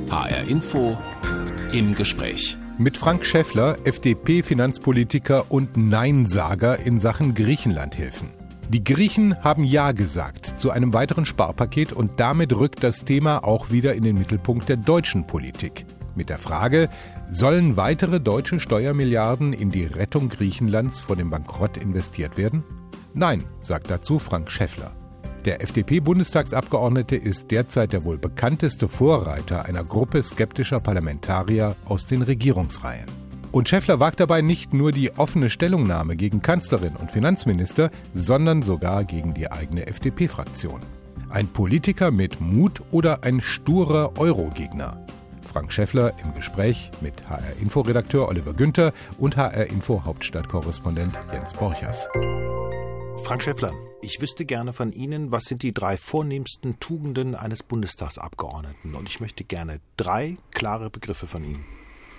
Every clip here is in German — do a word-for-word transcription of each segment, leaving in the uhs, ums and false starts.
H R Info im Gespräch. Mit Frank Schäffler, F D P-Finanzpolitiker und Neinsager in Sachen Griechenlandhilfen. Die Griechen haben Ja gesagt zu einem weiteren Sparpaket und damit rückt das Thema auch wieder in den Mittelpunkt der deutschen Politik. Mit der Frage, sollen weitere deutsche Steuermilliarden in die Rettung Griechenlands vor dem Bankrott investiert werden? Nein, sagt dazu Frank Schäffler. Der F D P-Bundestagsabgeordnete ist derzeit der wohl bekannteste Vorreiter einer Gruppe skeptischer Parlamentarier aus den Regierungsreihen. Und Schäffler wagt dabei nicht nur die offene Stellungnahme gegen Kanzlerin und Finanzminister, sondern sogar gegen die eigene F D P-Fraktion. Ein Politiker mit Mut oder ein sturer Euro-Gegner? Frank Schäffler im Gespräch mit H R-Info-Redakteur Oliver Günther und H R-Info-Hauptstadtkorrespondent Jens Borchers. Frank Schäffler, ich wüsste gerne von Ihnen, was sind die drei vornehmsten Tugenden eines Bundestagsabgeordneten? Und ich möchte gerne drei klare Begriffe von Ihnen.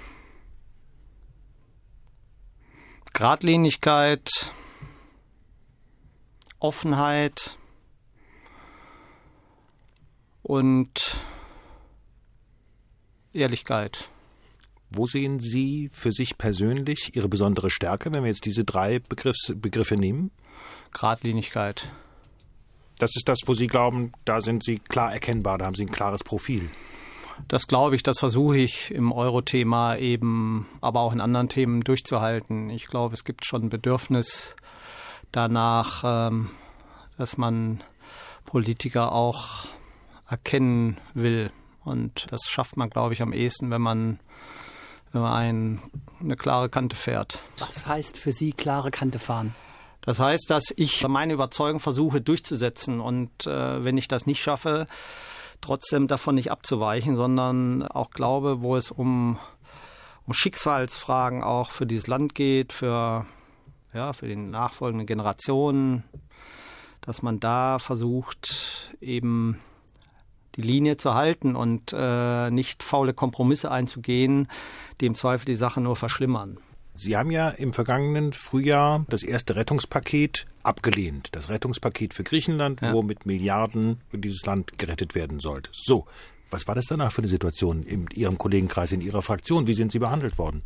Geradlinigkeit, Offenheit und Ehrlichkeit. Wo sehen Sie für sich persönlich Ihre besondere Stärke, wenn wir jetzt diese drei Begriffs- Begriffe nehmen? Geradlinigkeit. Das ist das, wo Sie glauben, da sind Sie klar erkennbar, da haben Sie ein klares Profil. Das glaube ich, das versuche ich im Euro-Thema eben, aber auch in anderen Themen durchzuhalten. Ich glaube, es gibt schon ein Bedürfnis danach, dass man Politiker auch erkennen will. Und das schafft man, glaube ich, am ehesten, wenn man, wenn man ein, eine klare Kante fährt. Was heißt für Sie klare Kante fahren? Das heißt, dass ich meine Überzeugung versuche durchzusetzen und äh, wenn ich das nicht schaffe, trotzdem davon nicht abzuweichen, sondern auch glaube, wo es um, um Schicksalsfragen auch für dieses Land geht, für, ja, für die nachfolgenden Generationen, dass man da versucht, eben die Linie zu halten und äh, nicht faule Kompromisse einzugehen, die im Zweifel die Sache nur verschlimmern. Sie haben ja im vergangenen Frühjahr das erste Rettungspaket abgelehnt. Das Rettungspaket für Griechenland, ja, wo mit Milliarden dieses Land gerettet werden sollte. So, was war das danach für eine Situation in Ihrem Kollegenkreis, in Ihrer Fraktion? Wie sind Sie behandelt worden?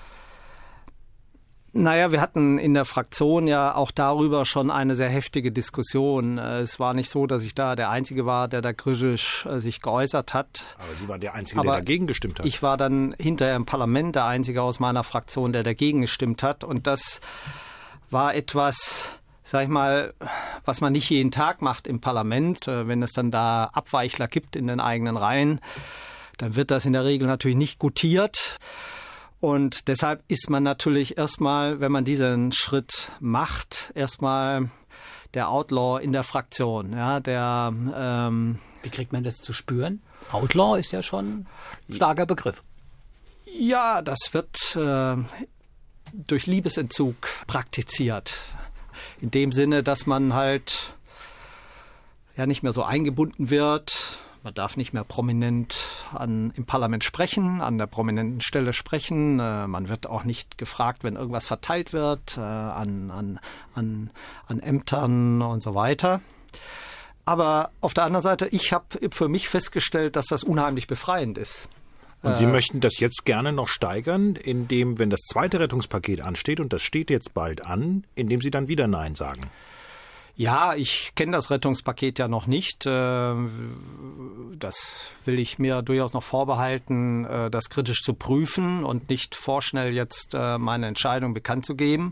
Naja, wir hatten in der Fraktion ja auch darüber schon eine sehr heftige Diskussion. Es war nicht so, dass ich da der Einzige war, der da kritisch sich geäußert hat. Aber Sie waren der Einzige, Aber der dagegen gestimmt hat. Ich war dann hinterher im Parlament der Einzige aus meiner Fraktion, der dagegen gestimmt hat. Und das war etwas, sag ich mal, was man nicht jeden Tag macht im Parlament. Wenn es dann da Abweichler gibt in den eigenen Reihen, dann wird das in der Regel natürlich nicht gutiert. Und deshalb ist man natürlich erstmal, wenn man diesen Schritt macht, erstmal der Outlaw in der Fraktion. Ja, der, ähm, Wie kriegt man das zu spüren? Outlaw ist ja schon ein starker Begriff. Ja, das wird äh, durch Liebesentzug praktiziert. In dem Sinne, dass man halt ja nicht mehr so eingebunden wird. Man darf nicht mehr prominent an, im Parlament sprechen, an der prominenten Stelle sprechen. Äh, man wird auch nicht gefragt, wenn irgendwas verteilt wird, äh, an, an, an, an Ämtern und so weiter. Aber auf der anderen Seite, ich habe für mich festgestellt, dass das unheimlich befreiend ist. Und Sie äh, möchten das jetzt gerne noch steigern, indem, wenn das zweite Rettungspaket ansteht, und das steht jetzt bald an, indem Sie dann wieder Nein sagen? Ja, ich kenne das Rettungspaket ja noch nicht. Das will ich mir durchaus noch vorbehalten, das kritisch zu prüfen und nicht vorschnell jetzt meine Entscheidung bekannt zu geben.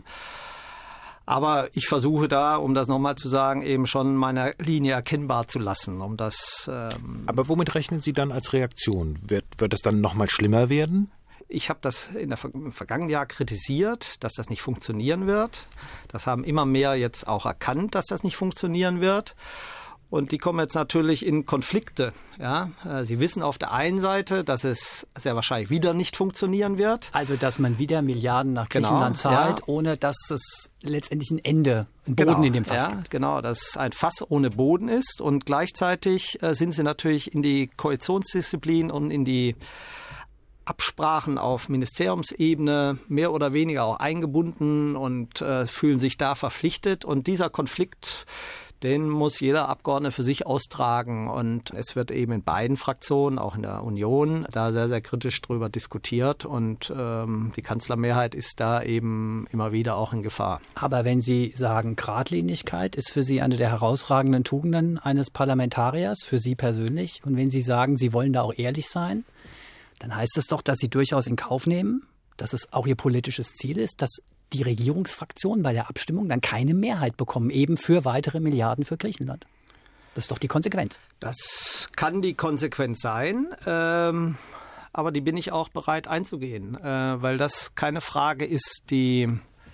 Aber ich versuche da, um das nochmal zu sagen, eben schon meine Linie erkennbar zu lassen. Um das, ähm Aber womit rechnen Sie dann als Reaktion? Wird, wird es dann nochmal schlimmer werden? Ich habe das in der, im vergangenen Jahr kritisiert, dass das nicht funktionieren wird. Das haben immer mehr jetzt auch erkannt, dass das nicht funktionieren wird. Und die kommen jetzt natürlich in Konflikte. Ja? Sie wissen auf der einen Seite, dass es sehr wahrscheinlich wieder nicht funktionieren wird. Also, dass man wieder Milliarden nach Griechenland genau, zahlt, ja. ohne dass es letztendlich ein Ende, ein Boden genau, in dem Fass ja, gibt. Genau, dass es ein Fass ohne Boden ist. Und gleichzeitig äh, sind sie natürlich in die Koalitionsdisziplin und in die Absprachen auf Ministeriumsebene mehr oder weniger auch eingebunden und äh, fühlen sich da verpflichtet. Und dieser Konflikt, Den muss jeder Abgeordnete für sich austragen. Und es wird eben in beiden Fraktionen, auch in der Union, da sehr, sehr kritisch drüber diskutiert. Und ähm, die Kanzlermehrheit ist da eben immer wieder auch in Gefahr. Aber wenn Sie sagen, Geradlinigkeit ist für Sie eine der herausragenden Tugenden eines Parlamentariers, für Sie persönlich. Und wenn Sie sagen, Sie wollen da auch ehrlich sein, dann heißt es doch, dass Sie durchaus in Kauf nehmen, dass es auch Ihr politisches Ziel ist, dass die Regierungsfraktionen bei der Abstimmung dann keine Mehrheit bekommen, eben für weitere Milliarden für Griechenland. Das ist doch die Konsequenz. Das kann die Konsequenz sein, ähm, aber die bin ich auch bereit einzugehen, äh, weil das keine Frage ist, die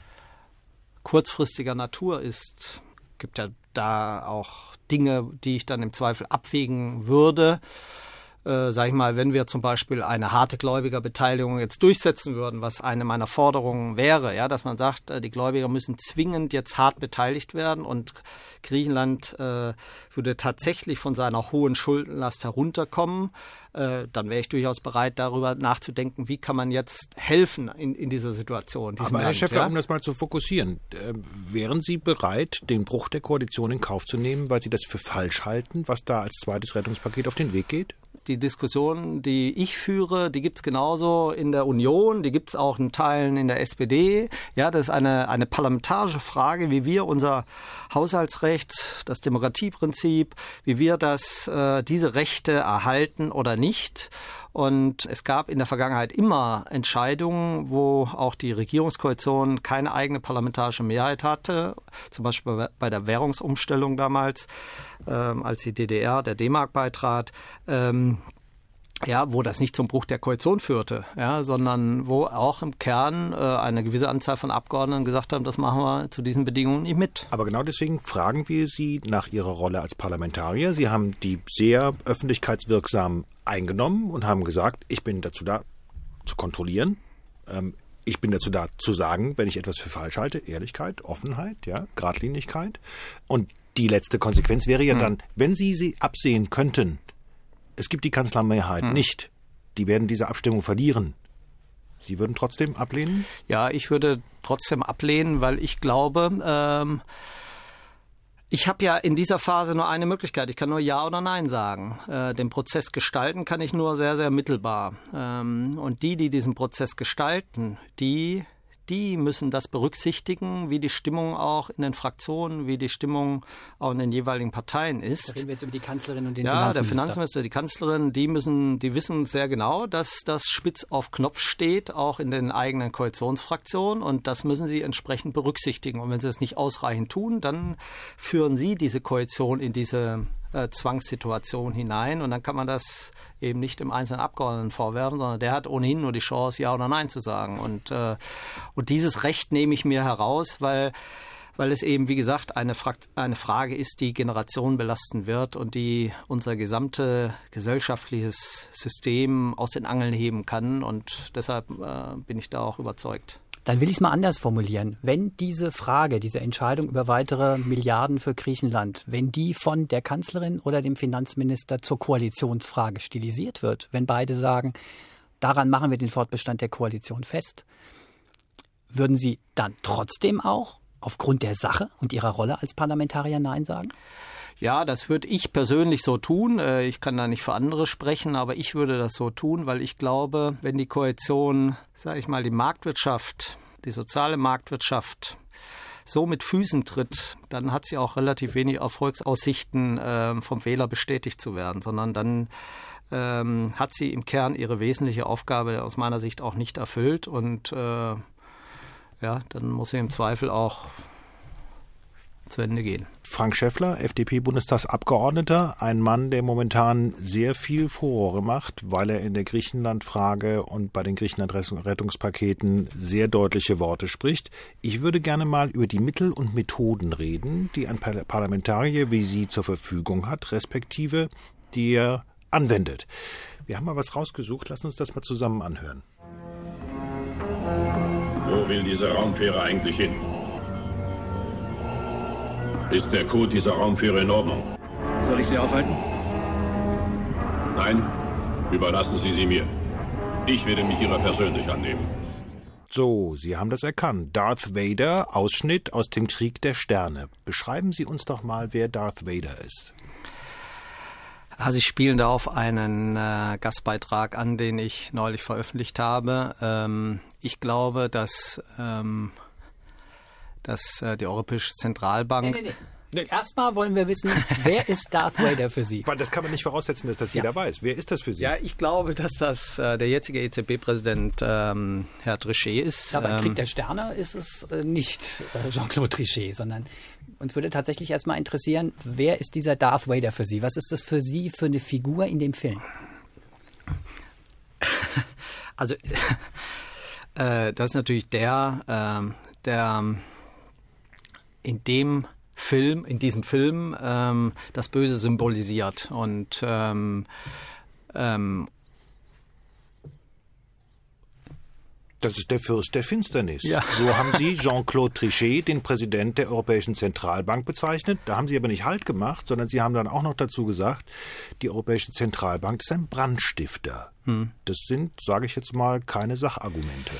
kurzfristiger Natur ist. Es gibt ja da auch Dinge, die ich dann im Zweifel abwägen würde. Äh, sag ich mal, wenn wir zum Beispiel eine harte Gläubigerbeteiligung jetzt durchsetzen würden, was eine meiner Forderungen wäre, ja, dass man sagt, äh, die Gläubiger müssen zwingend jetzt hart beteiligt werden und Griechenland äh, würde tatsächlich von seiner hohen Schuldenlast herunterkommen, äh, dann wäre ich durchaus bereit, darüber nachzudenken, wie kann man jetzt helfen in, in dieser Situation. Aber Herr Land, Schäffler, ja? um das mal zu fokussieren, äh, wären Sie bereit, den Bruch der Koalition in Kauf zu nehmen, weil Sie das für falsch halten, was da als zweites Rettungspaket auf den Weg geht? Die Diskussion, die ich führe, die gibt es genauso in der Union, die gibt es auch in Teilen in der S P D. Ja, das ist eine, eine parlamentarische Frage, wie wir unser Haushaltsrecht, das Demokratieprinzip, wie wir das, äh, diese Rechte erhalten oder nicht. Und es gab in der Vergangenheit immer Entscheidungen, wo auch die Regierungskoalition keine eigene parlamentarische Mehrheit hatte. Zum Beispiel bei der Währungsumstellung damals, ähm, als die D D R der D-Mark beitrat. Ähm, Ja, wo das nicht zum Bruch der Koalition führte, ja, sondern wo auch im Kern äh, eine gewisse Anzahl von Abgeordneten gesagt haben, das machen wir zu diesen Bedingungen nicht mit. Aber genau deswegen fragen wir Sie nach Ihrer Rolle als Parlamentarier. Sie haben die sehr öffentlichkeitswirksam eingenommen und haben gesagt, ich bin dazu da, zu kontrollieren. Ähm, ich bin dazu da, zu sagen, wenn ich etwas für falsch halte. Ehrlichkeit, Offenheit, ja, Geradlinigkeit. Und die letzte Konsequenz wäre ja hm. dann, wenn Sie sie absehen könnten, es gibt die Kanzlermehrheit hm. nicht. Die werden diese Abstimmung verlieren. Sie würden trotzdem ablehnen? Ja, ich würde trotzdem ablehnen, weil ich glaube, ähm, ich habe ja in dieser Phase nur eine Möglichkeit. Ich kann nur Ja oder Nein sagen. Äh, den Prozess gestalten kann ich nur sehr, sehr mittelbar. Ähm, und die, die diesen Prozess gestalten, die... Die müssen das berücksichtigen, wie die Stimmung auch in den Fraktionen, wie die Stimmung auch in den jeweiligen Parteien ist. Da reden wir jetzt über die Kanzlerin und den ja, Finanzminister. Ja, der Finanzminister, die Kanzlerin, die müssen, die wissen sehr genau, dass das spitz auf Knopf steht, auch in den eigenen Koalitionsfraktionen. Und das müssen sie entsprechend berücksichtigen. Und wenn sie das nicht ausreichend tun, dann führen sie diese Koalition in diese äh, Zwangssituation hinein. Und dann kann man das eben nicht dem einzelnen Abgeordneten vorwerfen, sondern der hat ohnehin nur die Chance, Ja oder Nein zu sagen. Und, äh, und dieses Recht nehme ich mir heraus, weil, weil es eben, wie gesagt, eine, Fra- eine Frage ist, die Generationen belasten wird und die unser gesamte gesellschaftliches System aus den Angeln heben kann. Und deshalb äh, bin ich da auch überzeugt. Dann will ich es mal anders formulieren. Wenn diese Frage, diese Entscheidung über weitere Milliarden für Griechenland, wenn die von der Kanzlerin oder dem Finanzminister zur Koalitionsfrage stilisiert wird, wenn beide sagen, daran machen wir den Fortbestand der Koalition fest, würden Sie dann trotzdem auch aufgrund der Sache und Ihrer Rolle als Parlamentarier Nein sagen? Ja, das würde ich persönlich so tun. Ich kann da nicht für andere sprechen, aber ich würde das so tun, weil ich glaube, wenn die Koalition, sage ich mal, die Marktwirtschaft, die soziale Marktwirtschaft so mit Füßen tritt, dann hat sie auch relativ wenig Erfolgsaussichten, äh, vom Wähler bestätigt zu werden, sondern dann ähm, hat sie im Kern ihre wesentliche Aufgabe aus meiner Sicht auch nicht erfüllt und äh, ja, dann muss sie im Zweifel auch zu Ende gehen. Frank Schäffler, F D P-Bundestagsabgeordneter, ein Mann, der momentan sehr viel Furore macht, weil er in der Griechenland-Frage und bei den Griechenland-Rettungspaketen sehr deutliche Worte spricht. Ich würde gerne mal über die Mittel und Methoden reden, die ein Parlamentarier wie Sie zur Verfügung hat, respektive die er anwendet. Wir haben mal was rausgesucht, lassen uns das mal zusammen anhören. Wo will diese Raumfähre eigentlich hin? Ist der Code dieser Raumfähre in Ordnung? Soll ich sie aufhalten? Nein, überlassen Sie sie mir. Ich werde mich ihrer persönlich annehmen. So, Sie haben das erkannt. Darth Vader, Ausschnitt aus dem Krieg der Sterne. Beschreiben Sie uns doch mal, wer Darth Vader ist. Also Sie spielen da auf einen äh, Gastbeitrag an, den ich neulich veröffentlicht habe. Ähm, ich glaube, dass, ähm, dass äh, die Europäische Zentralbank... Nee, nee, nee. Nee. Erstmal wollen wir wissen, wer ist Darth Vader für Sie? Weil das kann man nicht voraussetzen, dass das ja. jeder weiß. Wer ist das für Sie? Ja, ich glaube, dass das äh, der jetzige E Z B-Präsident ähm, Herr Trichet ist. Ja, beim ähm, Krieg der Sterne ist es äh, nicht äh, Jean-Claude Trichet, sondern uns würde tatsächlich erstmal interessieren, wer ist dieser Darth Vader für Sie? Was ist das für Sie für eine Figur in dem Film? Also, äh, das ist natürlich der, äh, der in dem Film, in diesem Film ähm, das Böse symbolisiert und ähm, ähm, das ist der Fürst der Finsternis. Ja. So haben Sie Jean-Claude Trichet, den Präsident der Europäischen Zentralbank, bezeichnet. Da haben Sie aber nicht Halt gemacht, sondern Sie haben dann auch noch dazu gesagt, die Europäische Zentralbank ist ein Brandstifter. Hm. Das sind, sage ich jetzt mal, keine Sachargumente.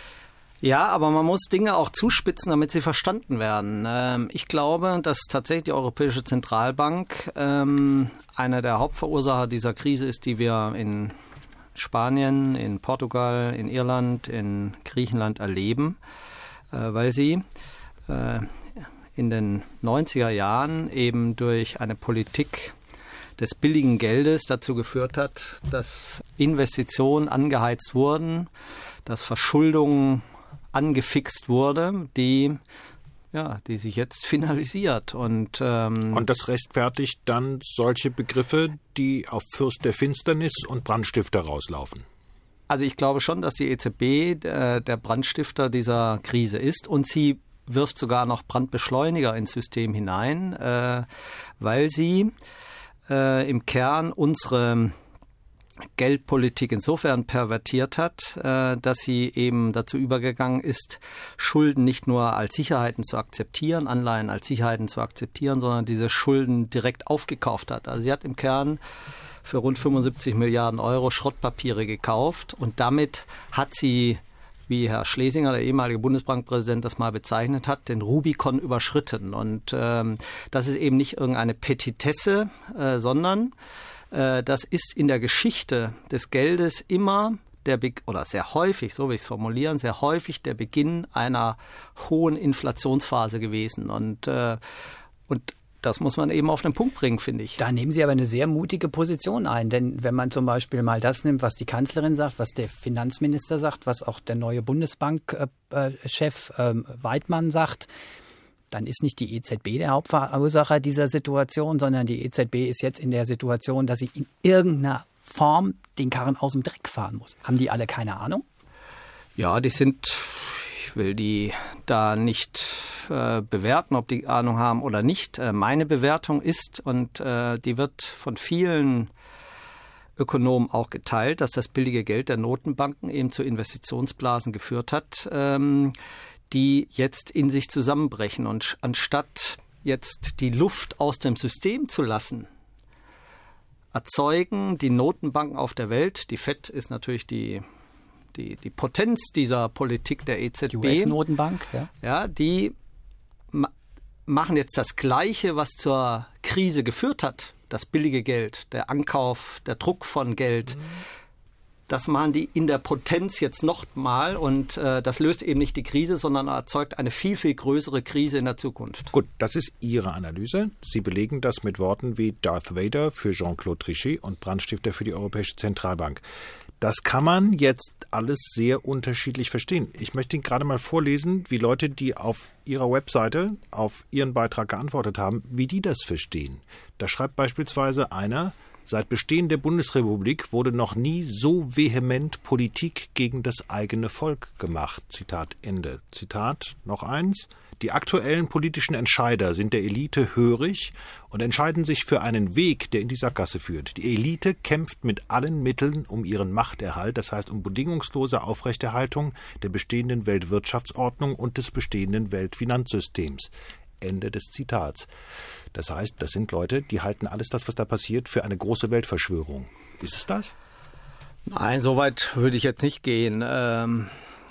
Ja, aber man muss Dinge auch zuspitzen, damit sie verstanden werden. Ähm, ich glaube, dass tatsächlich die Europäische Zentralbank ähm, einer der Hauptverursacher dieser Krise ist, die wir in Spanien, in Portugal, in Irland, in Griechenland erleben, äh, weil sie äh, in den neunziger Jahren eben durch eine Politik des billigen Geldes dazu geführt hat, dass Investitionen angeheizt wurden, dass Verschuldung angefixt wurde, die ja, die sich jetzt finalisiert. Und, ähm, und das rechtfertigt dann solche Begriffe, die auf Fürst der Finsternis und Brandstifter rauslaufen. Also ich glaube schon, dass die E Z B äh, der Brandstifter dieser Krise ist und sie wirft sogar noch Brandbeschleuniger ins System hinein, äh, weil sie äh, im Kern unsere Geldpolitik insofern pervertiert hat, äh, dass sie eben dazu übergegangen ist, Schulden nicht nur als Sicherheiten zu akzeptieren, Anleihen als Sicherheiten zu akzeptieren, sondern diese Schulden direkt aufgekauft hat. Also sie hat im Kern für rund fünfundsiebzig Milliarden Euro Schrottpapiere gekauft und damit hat sie, wie Herr Schlesinger, der ehemalige Bundesbankpräsident, das mal bezeichnet hat, den Rubikon überschritten. Und ähm, das ist eben nicht irgendeine Petitesse, äh, sondern das ist in der Geschichte des Geldes immer der Be- oder sehr häufig, so will ich es formulieren, sehr häufig der Beginn einer hohen Inflationsphase gewesen. Und, äh, und das muss man eben auf den Punkt bringen, finde ich. Da nehmen Sie aber eine sehr mutige Position ein. Denn wenn man zum Beispiel mal das nimmt, was die Kanzlerin sagt, was der Finanzminister sagt, was auch der neue Bundesbankchef äh, äh, Weidmann sagt, dann ist nicht die E Z B der Hauptverursacher dieser Situation, sondern die E Z B ist jetzt in der Situation, dass sie in irgendeiner Form den Karren aus dem Dreck fahren muss. Haben die alle keine Ahnung? Ja, die sind, ich will die da nicht äh, bewerten, ob die Ahnung haben oder nicht. Äh, meine Bewertung ist, und äh, die wird von vielen Ökonomen auch geteilt, dass das billige Geld der Notenbanken eben zu Investitionsblasen geführt hat, ähm, die jetzt in sich zusammenbrechen. Und anstatt jetzt die Luft aus dem System zu lassen, erzeugen die Notenbanken auf der Welt, die Fed ist natürlich die, die, die Potenz dieser Politik der E Z B. Die U S-Notenbank, ja. Ja, die ma- machen jetzt das Gleiche, was zur Krise geführt hat. Das billige Geld, der Ankauf, der Druck von Geld. Mhm. Das machen die in der Potenz jetzt nochmal und äh, das löst eben nicht die Krise, sondern erzeugt eine viel, viel größere Krise in der Zukunft. Gut, das ist Ihre Analyse. Sie belegen das mit Worten wie Darth Vader für Jean-Claude Trichet und Brandstifter für die Europäische Zentralbank. Das kann man jetzt alles sehr unterschiedlich verstehen. Ich möchte Ihnen gerade mal vorlesen, wie Leute, die auf Ihrer Webseite auf Ihren Beitrag geantwortet haben, wie die das verstehen. Da schreibt beispielsweise einer: Seit Bestehen der Bundesrepublik wurde noch nie so vehement Politik gegen das eigene Volk gemacht. Zitat Ende. Zitat noch eins. Die aktuellen politischen Entscheider sind der Elite hörig und entscheiden sich für einen Weg, der in die Sackgasse führt. Die Elite kämpft mit allen Mitteln um ihren Machterhalt, das heißt um bedingungslose Aufrechterhaltung der bestehenden Weltwirtschaftsordnung und des bestehenden Weltfinanzsystems. Ende des Zitats. Das heißt, das sind Leute, die halten alles das, was da passiert, für eine große Weltverschwörung. Ist es das? Nein, so weit würde ich jetzt nicht gehen. Ähm,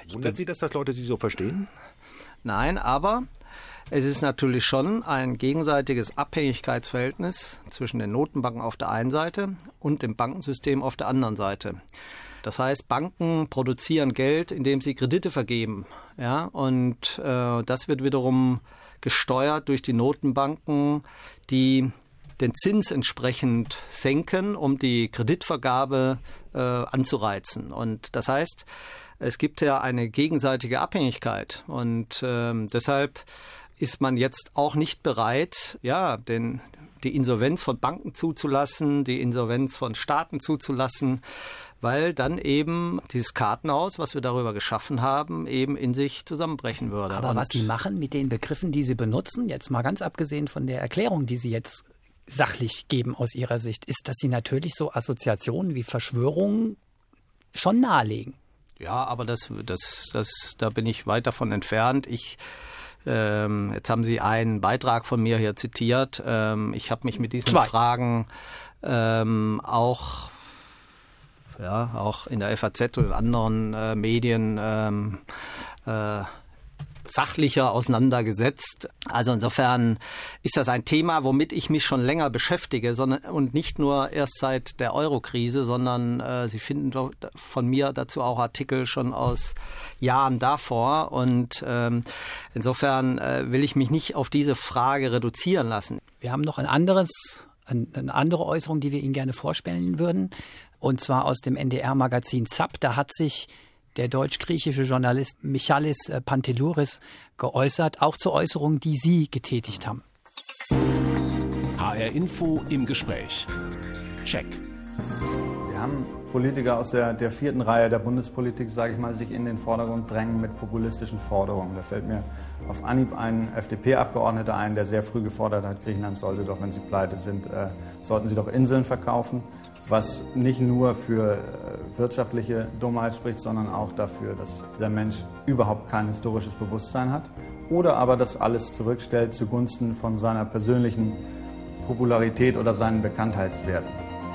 Wundert Sie, dass das Leute Sie so verstehen? Nein, aber es ist natürlich schon ein gegenseitiges Abhängigkeitsverhältnis zwischen den Notenbanken auf der einen Seite und dem Bankensystem auf der anderen Seite. Das heißt, Banken produzieren Geld, indem sie Kredite vergeben. Ja, und äh, das wird wiederum gesteuert durch die Notenbanken, die den Zins entsprechend senken, um die Kreditvergabe äh, anzureizen. Und das heißt, es gibt ja eine gegenseitige Abhängigkeit. Und äh, deshalb ist man jetzt auch nicht bereit, ja, den, die Insolvenz von Banken zuzulassen, die Insolvenz von Staaten zuzulassen, weil dann eben dieses Kartenhaus, was wir darüber geschaffen haben, eben in sich zusammenbrechen würde. Aber Und was Sie machen mit den Begriffen, die Sie benutzen, jetzt mal ganz abgesehen von der Erklärung, die Sie jetzt sachlich geben aus Ihrer Sicht, ist, dass Sie natürlich so Assoziationen wie Verschwörungen schon nahelegen. Ja, aber das, das, das, da bin ich weit davon entfernt. Ich ähm, jetzt haben Sie einen Beitrag von mir hier zitiert. Ähm, ich habe mich mit diesen Zwei. Fragen ähm, auch ja auch in der F A Z und in anderen äh, Medien ähm, äh, sachlicher auseinandergesetzt. Also insofern ist das ein Thema, womit ich mich schon länger beschäftige, sondern und nicht nur erst seit der Euro-Krise, sondern äh, Sie finden von mir dazu auch Artikel schon aus Jahren davor. Und ähm, insofern äh, will ich mich nicht auf diese Frage reduzieren lassen. Wir haben noch ein anderes, ein, eine andere Äußerung, die wir Ihnen gerne vorstellen würden, und zwar aus dem N D R-Magazin Zapp. Da hat sich der deutsch-griechische Journalist Michalis Pantelouris geäußert, auch zu Äußerungen, die Sie getätigt haben. H R Info im Gespräch. Check. Sie haben Politiker aus der, der vierten Reihe der Bundespolitik, sage ich mal, sich in den Vordergrund drängen mit populistischen Forderungen. Da fällt mir auf Anhieb ein F D P-Abgeordneter ein, der sehr früh gefordert hat, Griechenland sollte doch, wenn sie pleite sind, äh, sollten sie doch Inseln verkaufen. Was nicht nur für wirtschaftliche Dummheit spricht, sondern auch dafür, dass der Mensch überhaupt kein historisches Bewusstsein hat. Oder aber das alles zurückstellt zugunsten von seiner persönlichen Popularität oder seinen Bekanntheitswerten.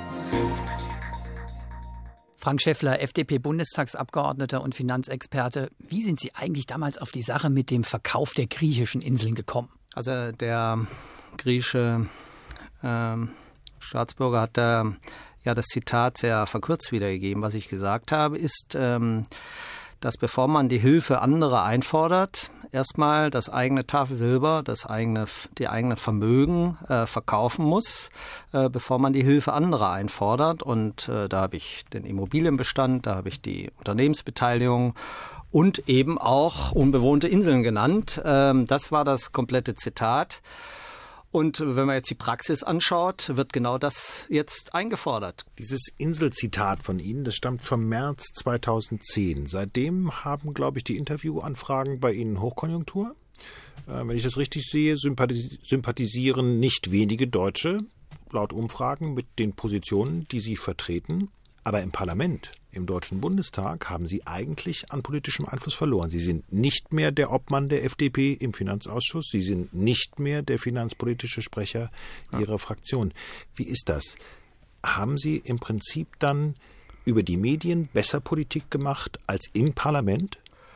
Frank Schäffler, F D P-Bundestagsabgeordneter und Finanzexperte. Wie sind Sie eigentlich damals auf die Sache mit dem Verkauf der griechischen Inseln gekommen? Also der griechische ähm, Staatsbürger hat da ja das Zitat sehr verkürzt wiedergegeben. Was ich gesagt habe, ist, ähm, dass bevor man die Hilfe anderer einfordert, erstmal das eigene Tafelsilber, das eigene, die eigenen Vermögen äh, verkaufen muss, äh, bevor man die Hilfe anderer einfordert. Und äh, da habe ich den Immobilienbestand, da habe ich die Unternehmensbeteiligung und eben auch unbewohnte Inseln genannt. Ähm, das war das komplette Zitat. Und wenn man jetzt die Praxis anschaut, wird genau das jetzt eingefordert. Dieses Inselzitat von Ihnen, das stammt vom März zweitausendzehn. Seitdem haben, glaube ich, die Interviewanfragen bei Ihnen Hochkonjunktur. Äh, wenn ich das richtig sehe, sympathis- sympathisieren nicht wenige Deutsche, laut Umfragen, mit den Positionen, die Sie vertreten. Aber im Parlament, im Deutschen Bundestag, haben Sie eigentlich an politischem Einfluss verloren. Sie sind nicht mehr der Obmann der F D P im Finanzausschuss. Sie sind nicht mehr der finanzpolitische Sprecher Ihrer Fraktion. Wie ist das? Haben Sie im Prinzip dann über die Medien besser Politik gemacht als im Parlament?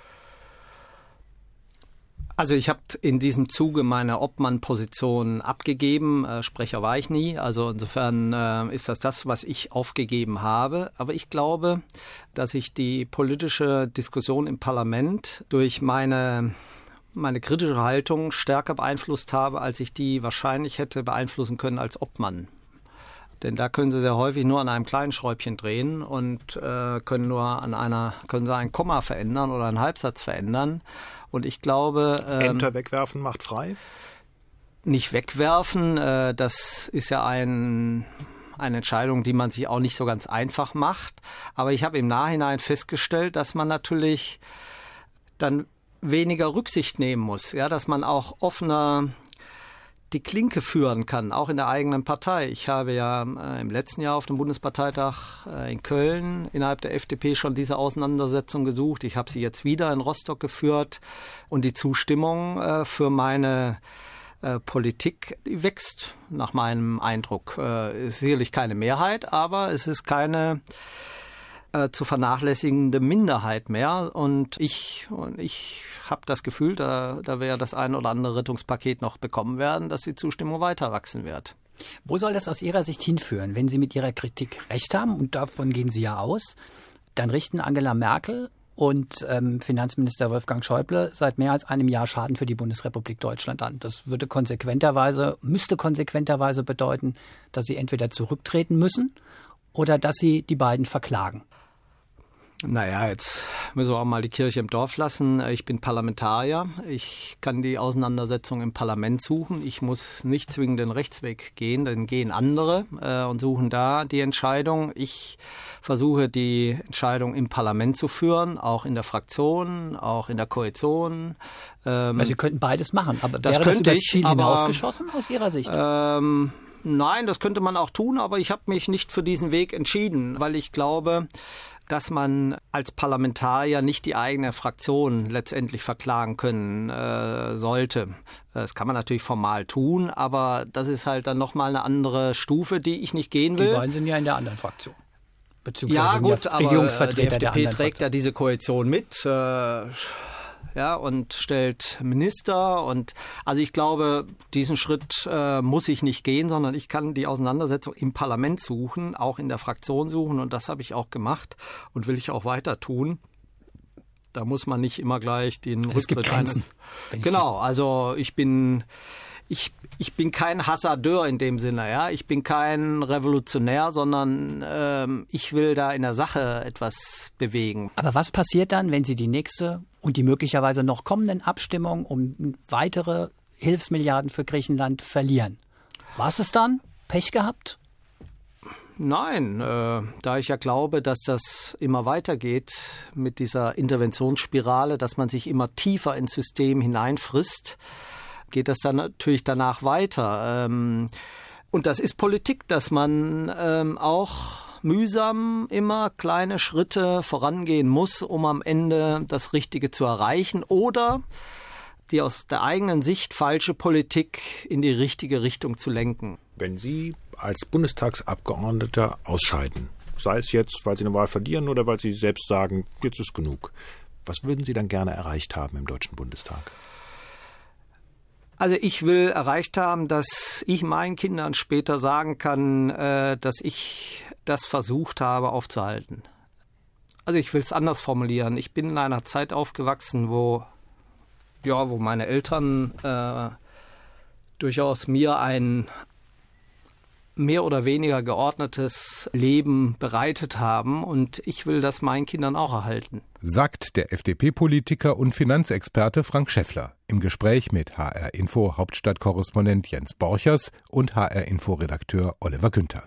Also ich habe in diesem Zuge meine Obmann-Position abgegeben. Äh, Sprecher war ich nie. Also insofern äh, ist das das, was ich aufgegeben habe. Aber ich glaube, dass ich die politische Diskussion im Parlament durch meine, meine kritische Haltung stärker beeinflusst habe, als ich die wahrscheinlich hätte beeinflussen können als Obmann. Denn da können Sie sehr häufig nur an einem kleinen Schräubchen drehen und äh, können nur an einer, können Sie ein Komma verändern oder einen Halbsatz verändern. Und ich glaube, ähm, Ämter wegwerfen macht frei? Nicht wegwerfen, äh, das ist ja ein, eine Entscheidung, die man sich auch nicht so ganz einfach macht. Aber ich habe im Nachhinein festgestellt, dass man natürlich dann weniger Rücksicht nehmen muss, ja, dass man auch offener die Klinke führen kann, auch in der eigenen Partei. Ich habe ja äh, im letzten Jahr auf dem Bundesparteitag äh, in Köln innerhalb der F D P schon diese Auseinandersetzung gesucht. Ich habe sie jetzt wieder in Rostock geführt und die Zustimmung äh, für meine äh, Politik die wächst nach meinem Eindruck. Äh, ist sicherlich keine Mehrheit, aber es ist keine äh, zu vernachlässigende Minderheit mehr. Und ich, und ich habe das Gefühl, da, da wir das ein oder andere Rettungspaket noch bekommen werden, dass die Zustimmung weiter wachsen wird. Wo soll das aus Ihrer Sicht hinführen? Wenn Sie mit Ihrer Kritik recht haben, und davon gehen Sie ja aus, dann richten Angela Merkel und ähm, Finanzminister Wolfgang Schäuble seit mehr als einem Jahr Schaden für die Bundesrepublik Deutschland an. Das würde konsequenterweise, müsste konsequenterweise bedeuten, dass sie entweder zurücktreten müssen oder dass sie die beiden verklagen. Naja, jetzt müssen wir auch mal die Kirche im Dorf lassen. Ich bin Parlamentarier. Ich kann die Auseinandersetzung im Parlament suchen. Ich muss nicht zwingend den Rechtsweg gehen, dann gehen andere äh, und suchen da die Entscheidung. Ich versuche, die Entscheidung im Parlament zu führen, auch in der Fraktion, auch in der Koalition. Ähm, also Sie könnten beides machen, aber das wäre das über das ich, Ziel aber, hinausgeschossen aus Ihrer Sicht? Ähm, nein, das könnte man auch tun, aber ich habe mich nicht für diesen Weg entschieden, weil ich glaube, dass man als Parlamentarier nicht die eigene Fraktion letztendlich verklagen können äh, sollte. Das kann man natürlich formal tun, aber das ist halt dann nochmal eine andere Stufe, die ich nicht gehen will. Die beiden sind ja in der anderen Fraktion. Beziehungsweise ja gut, ja aber Regierungsvertreter die F D P der trägt ja diese Koalition mit. Äh, Ja, und stellt Minister und also ich glaube, diesen Schritt äh, muss ich nicht gehen, sondern ich kann die Auseinandersetzung im Parlament suchen, auch in der Fraktion suchen und das habe ich auch gemacht und will ich auch weiter tun. Da muss man nicht immer gleich den also Rücktritt eines. Genau, also ich bin Ich, ich bin kein Hasardeur in dem Sinne, ja. Ich bin kein Revolutionär, sondern ähm, ich will da in der Sache etwas bewegen. Aber was passiert dann, wenn Sie die nächste und die möglicherweise noch kommenden Abstimmung um weitere Hilfsmilliarden für Griechenland verlieren? Was ist dann? Pech gehabt? Nein, äh, da ich ja glaube, dass das immer weitergeht mit dieser Interventionsspirale, dass man sich immer tiefer ins System hineinfrisst, geht das dann natürlich danach weiter. Und das ist Politik, dass man auch mühsam immer kleine Schritte vorangehen muss, um am Ende das Richtige zu erreichen oder die aus der eigenen Sicht falsche Politik in die richtige Richtung zu lenken. Wenn Sie als Bundestagsabgeordneter ausscheiden, sei es jetzt, weil Sie eine Wahl verlieren oder weil Sie selbst sagen, jetzt ist genug, was würden Sie dann gerne erreicht haben im Deutschen Bundestag? Also ich will erreicht haben, dass ich meinen Kindern später sagen kann, äh, dass ich das versucht habe aufzuhalten. Also ich will es anders formulieren. Ich bin in einer Zeit aufgewachsen, wo, ja, wo meine Eltern äh, durchaus mir ein mehr oder weniger geordnetes Leben bereitet haben und ich will das meinen Kindern auch erhalten. Sagt der F D P-Politiker und Finanzexperte Frank Schäffler im Gespräch mit H R Info Hauptstadtkorrespondent Jens Borchers und H R Info Redakteur Oliver Günther.